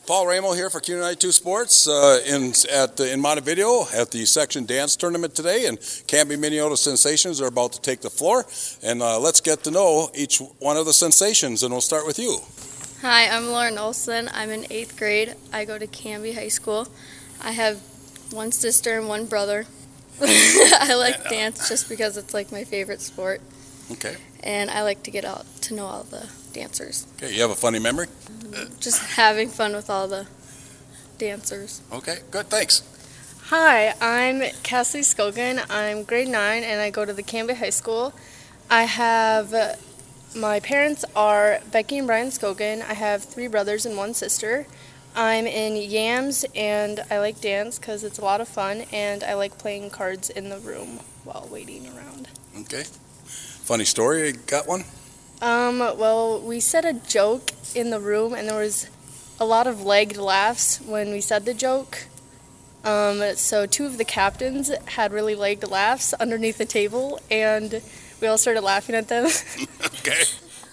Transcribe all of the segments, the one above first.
Paul Ramo here for Q92 Sports in Montevideo at the section dance tournament today, and Canby Minneota Sensations are about to take the floor. And let's get to know each one of the Sensations, and we'll start with you. Hi, I'm Lauren Olson. I'm in 8th grade. I go to Canby High School. I have one sister and one brother. I like dance just because it's like my favorite sport. Okay. And I like to get out to know all the dancers. Okay, you have a funny memory? Just having fun with all the dancers. Okay, good, thanks. Hi, I'm Cassie Scogan. I'm grade 9 and I go to the Canby High School. My parents are Becky and Brian Scogan. I have 3 brothers and 1 sister. I'm in Yams and I like dance because it's a lot of fun, and I like playing cards in the room while waiting around. Okay. Funny story, you got one? Well, we said a joke in the room and there was a lot of legged laughs when we said the joke. So 2 of the captains had really legged laughs underneath the table, and we all started laughing at them. Okay.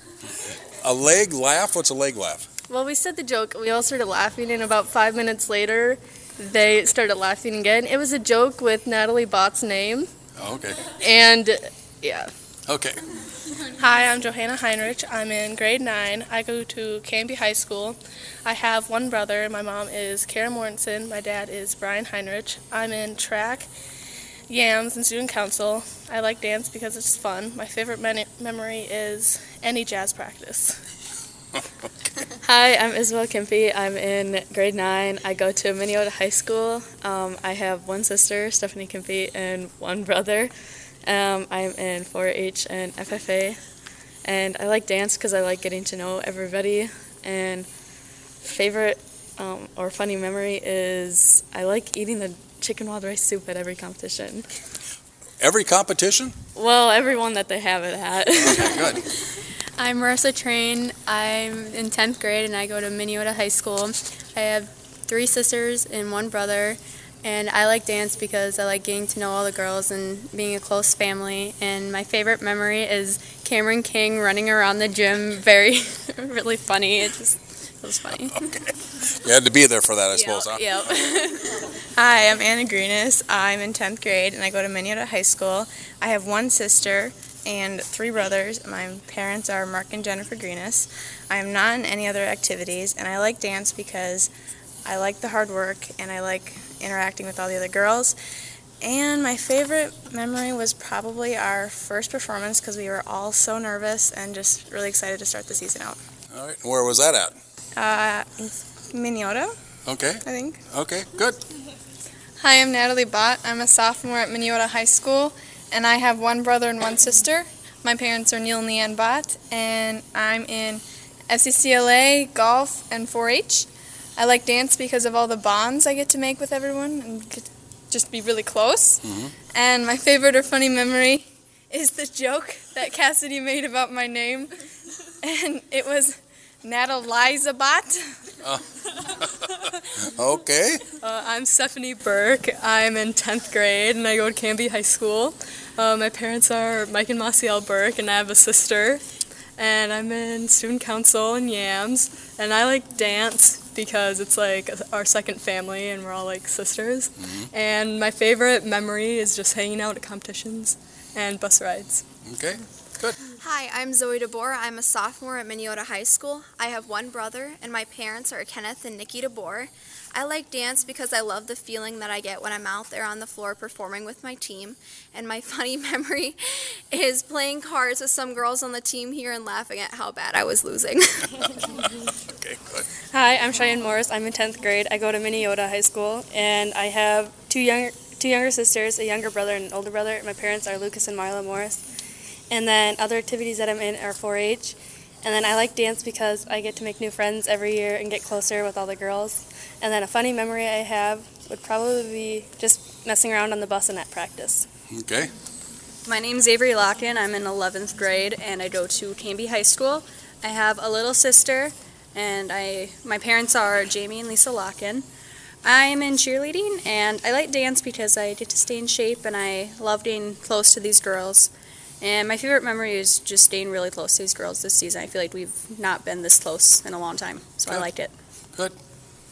A leg laugh? What's a leg laugh? Well, we said the joke, we all started laughing, and about 5 minutes later, they started laughing again. It was a joke with Natalie Bott's name. Oh, okay. And, yeah. Okay. Hi, I'm Johanna Heinrich. I'm in grade 9. I go to Canby High School. I have 1 brother. My mom is Karen Mortensen. My dad is Brian Heinrich. I'm in track, Yams, and student council. I like dance because it's fun. My favorite memory is any jazz practice. Okay. Hi, I'm Isabel Kempe. I'm in grade 9. I go to Minneota High School. I have 1 sister, Stephanie Kempe, and 1 brother. I'm in 4-H and FFA, and I like dance because I like getting to know everybody. And favorite or funny memory is I like eating the chicken wild rice soup at every competition. Every competition? Well, every one that they have it at. Okay, good. I'm Marissa Train. I'm in 10th grade and I go to Minneota High School. I have 3 sisters and 1 brother. And I like dance because I like getting to know all the girls and being a close family. And my favorite memory is Cameron King running around the gym, really funny. It was funny. Okay. You had to be there for that, I suppose, huh? Yep. Hi, I'm Anna Greenis. I'm in 10th grade and I go to Minneota High School. I have 1 sister and 3 brothers. My parents are Mark and Jennifer Greenis. I am not in any other activities, and I like dance because I like the hard work and I like interacting with all the other girls. And my favorite memory was probably our first performance because we were all so nervous and just really excited to start the season out. All right. Where was that at? Minneota, Okay. I think. Okay, good. Hi, I'm Natalie Bott. I'm a sophomore at Minneota High School, and I have 1 brother and 1 sister. My parents are Neil and Leanne Bott, and I'm in FCCLA, golf, and 4-H. I like dance because of all the bonds I get to make with everyone and just be really close. Mm-hmm. And my favorite or funny memory is the joke that Cassidy made about my name. And it was Nataliza Bott. Okay. I'm Stephanie Burke. I'm in 10th grade and I go to Canby High School. My parents are Mike and Maciel Burke, and I have a sister. And I'm in student council in Yams, and I like dance because it's like our second family and we're all like sisters. Mm-hmm. And my favorite memory is just hanging out at competitions and bus rides. Okay, good. Hi, I'm Zoe DeBoer. I'm a sophomore at Minneota High School. I have 1 brother, and my parents are Kenneth and Nikki DeBoer. I like dance because I love the feeling that I get when I'm out there on the floor performing with my team. And my funny memory is playing cards with some girls on the team here and laughing at how bad I was losing. Okay, good. Hi, I'm Cheyenne Morris. I'm in 10th grade. I go to Minneota High School, and I have two younger sisters, a younger brother and an older brother. My parents are Lucas and Marla Morris. And then other activities that I'm in are 4-H. And then I like dance because I get to make new friends every year and get closer with all the girls. And then a funny memory I have would probably be just messing around on the bus and at practice. Okay. My name's Avery Locken. I'm in 11th grade and I go to Canby High School. I have a little sister and my parents are Jamie and Lisa Locken. I'm in cheerleading and I like dance because I get to stay in shape and I love being close to these girls. And my favorite memory is just staying really close to these girls this season. I feel like we've not been this close in a long time, so Good. I liked it. Good.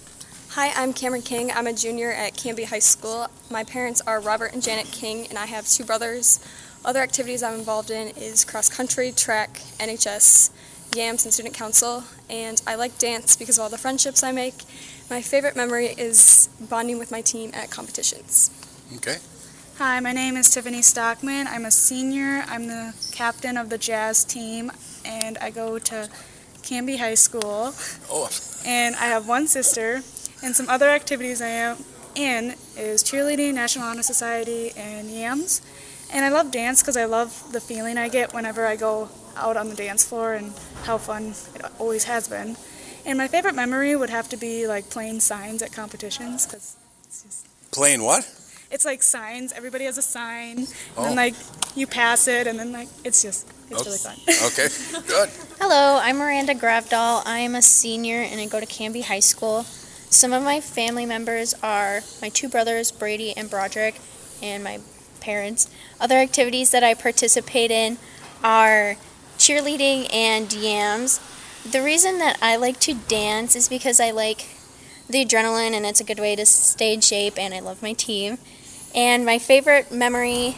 Hi, I'm Cameron King. I'm a junior at Canby High School. My parents are Robert and Janet King, and I have 2 brothers. Other activities I'm involved in is cross country, track, NHS, YAMS, and student council. And I like dance because of all the friendships I make. My favorite memory is bonding with my team at competitions. Okay. Hi, my name is Tiffany Stockman. I'm a senior. I'm the captain of the jazz team, and I go to Canby High School. Oh. And I have 1 sister. And some other activities I am in is cheerleading, National Honor Society, and YAMS. And I love dance because I love the feeling I get whenever I go out on the dance floor and how fun it always has been. And my favorite memory would have to be like playing signs at competitions because it's just... Playing what? It's like signs. Everybody has a sign, and then like you pass it, and then like it's really fun. Okay, good. Hello, I'm Miranda Gravdahl. I am a senior and I go to Canby High School. Some of my family members are my 2 brothers, Brady and Broderick, and my parents. Other activities that I participate in are cheerleading and YAMS. The reason that I like to dance is because I like the adrenaline and it's a good way to stay in shape, and I love my team. And my favorite memory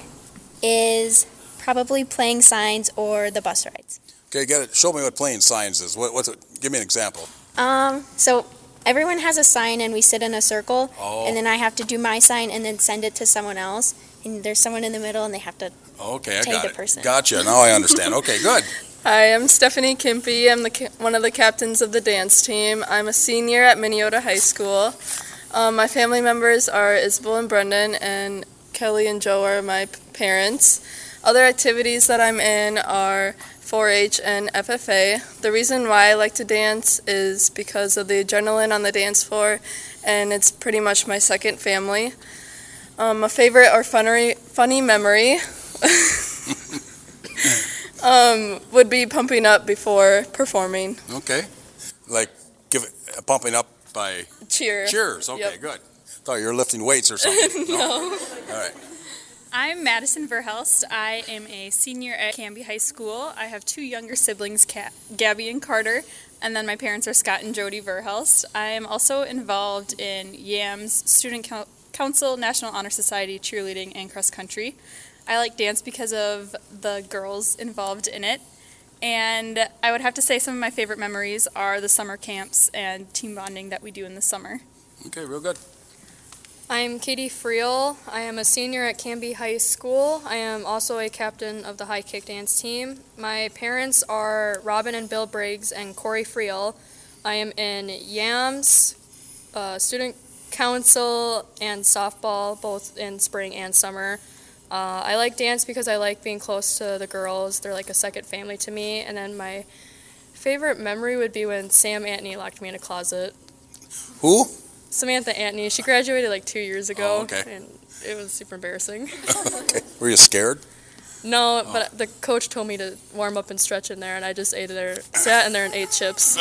is probably playing signs or the bus rides. Okay, get it. Show me what playing signs is. What's it? Give me an example. So everyone has a sign and we sit in a circle, and then I have to do my sign and then send it to someone else. And there's someone in the middle and they have to Okay, I tag got the it. person. Gotcha. Now I understand. Okay, good. Hi, I'm Stephanie Kimpy. I'm one of the captains of the dance team. I'm a senior at Minneota High School. My family members are Isabel and Brendan, and Kelly and Joe are my parents. Other activities that I'm in are 4-H and FFA. The reason why I like to dance is because of the adrenaline on the dance floor, and it's pretty much my second family. A favorite or funny memory would be pumping up before performing. Okay. Like pumping up by cheers. Okay, Yep. good. Thought you were lifting weights or something. No. All right. I'm Madison Verhelst. I am a senior at Canby High School. I have 2 younger siblings, Gabby and Carter, and then my parents are Scott and Jody Verhelst. I am also involved in YAMS, Student Council, National Honor Society, cheerleading, and cross country. I like dance because of the girls involved in it. And I would have to say some of my favorite memories are the summer camps and team bonding that we do in the summer. Okay, real good. I'm Katie Friel. I am a senior at Canby High School. I am also a captain of the high kick dance team. My parents are Robin and Bill Briggs and Corey Friel. I am in YAMS, student council, and softball, both in spring and summer. I like dance because I like being close to the girls. They're like a second family to me. And then my favorite memory would be when Sam Antony locked me in a closet. Who? Samantha Antony. She graduated like 2 years ago. Oh, okay. And it was super embarrassing. Okay. Were you scared? No, but the coach told me to warm up and stretch in there, and I just sat in there and ate chips.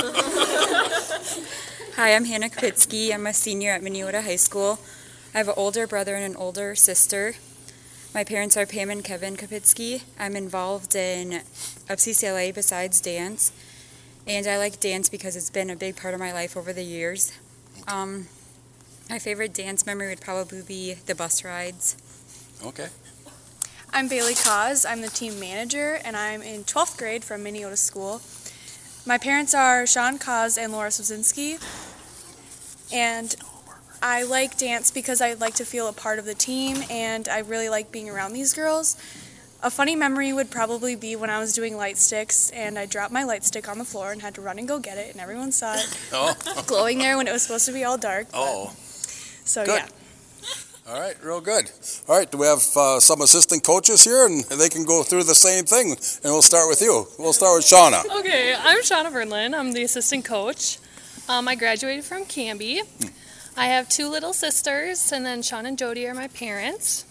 Hi, I'm Hannah Kapitsky. I'm a senior at Minneota High School. I have an older brother and an older sister. My parents are Pam and Kevin Kapitsky. I'm involved in UpCCLA besides dance, and I like dance because it's been a big part of my life over the years. My favorite dance memory would probably be the bus rides. Okay. I'm Bailey Cause. I'm the team manager, and I'm in 12th grade from Minneota School. My parents are Sean Cause and Laura Sosinski, and I like dance because I like to feel a part of the team, and I really like being around these girls. A funny memory would probably be when I was doing light sticks, and I dropped my light stick on the floor and had to run and go get it, and everyone saw it glowing there when it was supposed to be all dark. Oh. So, Good. yeah. All right, real good. All right, do we have some assistant coaches here, and they can go through the same thing, and we'll start with you. We'll start with Shauna. Okay, I'm Shauna Verlin. I'm the assistant coach. I graduated from Canby. I have 2 little sisters, and then Sean and Jody are my parents.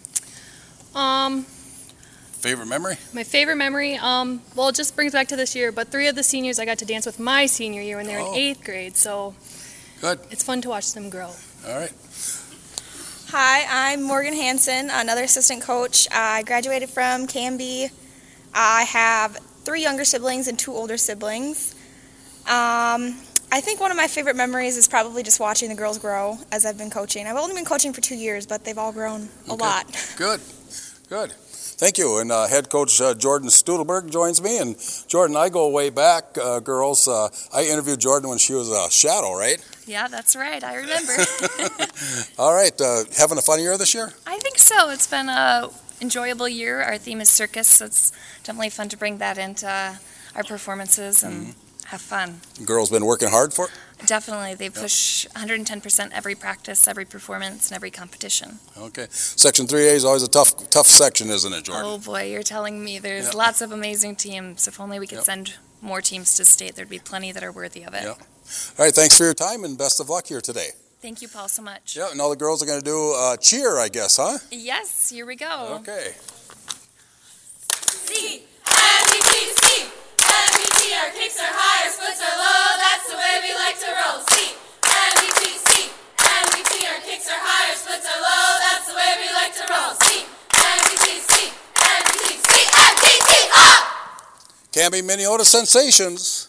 Favorite memory? My favorite memory, well, it just brings back to this year, but 3 of the seniors I got to dance with my senior year when they were in 8th grade, so good. It's fun to watch them grow. All right. Hi, I'm Morgan Hansen, another assistant coach. I graduated from Canby. I have 3 younger siblings and 2 older siblings. I think one of my favorite memories is probably just watching the girls grow as I've been coaching. I've only been coaching for 2 years, but they've all grown a lot. Good. Thank you. And head coach Jordan Studelberg joins me. And Jordan, I go way back, girls. I interviewed Jordan when she was a shadow, right? Yeah, that's right. I remember. All right. Having a fun year this year? I think so. It's been an enjoyable year. Our theme is circus, so it's definitely fun to bring that into our performances and have fun. Girls been working hard for it? Definitely. They push 110% every practice, every performance, and every competition. Okay. Section 3A is always a tough section, isn't it, Jordan? Oh, boy, you're telling me. There's lots of amazing teams. If only we could send more teams to state, there'd be plenty that are worthy of it. All right. Thanks for your time, and best of luck here today. Thank you, Paul, so much. Yeah, and all the girls are going to do cheer, I guess, huh? Yes, here we go. Okay. C, M-E-T-C, M-E-T, our kicks are high, our splits are low, that's the way we like to roll. C, M-E-T-C, M-E-T, our kicks are high, our splits are low, that's the way we like to roll. C, M-E-T-C, M-E-T, C-M-E-T, up! Canby Minneota Sensations.